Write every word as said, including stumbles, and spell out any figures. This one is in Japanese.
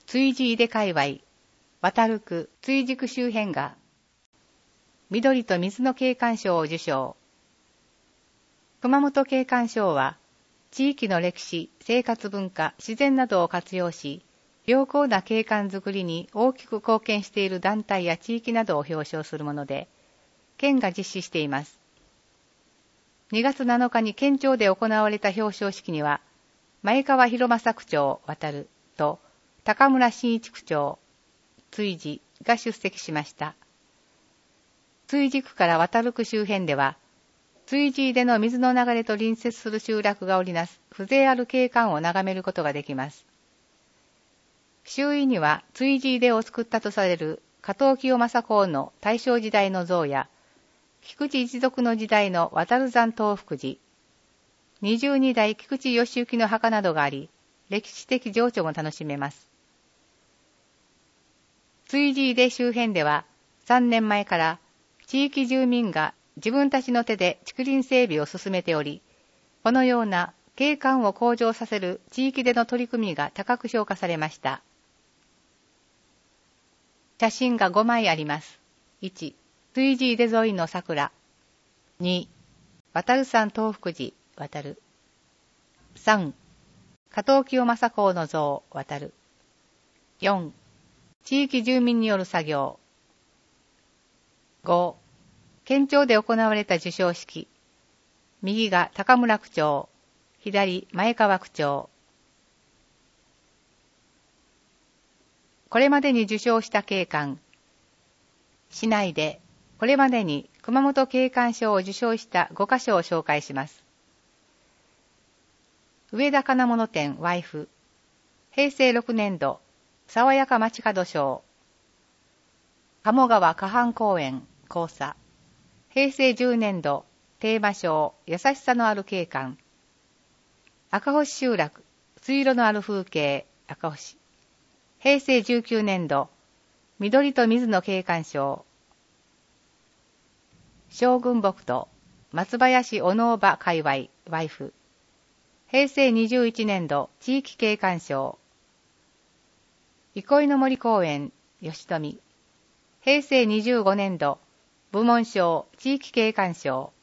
追事井出界隈、渡る区、追事区周辺が、緑と水の景観賞を受賞。熊本景観賞は、地域の歴史、生活文化、自然などを活用し、良好な景観づくりに大きく貢献している団体や地域などを表彰するもので、県が実施しています。にがつなのかに県庁で行われた表彰式には、前川博正区長渡ると高村真一区長追事が出席しました。追事区から渡る区周辺では、追事での水の流れと隣接する集落が織りなす風情ある景観を眺めることができます。周囲には追事出を作ったとされる加藤清正公の大正時代の像や、菊池一族の時代の渡る山東福寺、にじゅうにだい菊池義行の墓などがあり、歴史的情緒も楽しめます。追事出周辺では、さんねんまえから地域住民が自分たちの手で竹林整備を進めており、このような景観を向上させる地域での取り組みが高く評価されました。写真がごまいあります。いち、追事出沿いの桜。に、渡る山東福寺、渡る。さん、加藤清正公の像、渡る。よん、地域住民による作業。ご、県庁で行われた授賞式。右が高村区長、左前川区長。これまでに受賞した景観。市内でこれまでに熊本景観賞を受賞したごかしょを紹介します。上田金物店ワイフ。平成ろくねんど、爽やか街角賞。鴨川河畔公園交差。平成じゅうねんど、テーマ賞、優しさのある景観。赤星集落、水路のある風景、赤星。平成じゅうきゅうねんど、緑と水の景観賞。将軍木と松林小野場界隈、ワイフ。平成にじゅういちねんど、地域景観賞。憩いの森公園、吉富。平成にじゅうごねんど、部門賞、地域景観賞。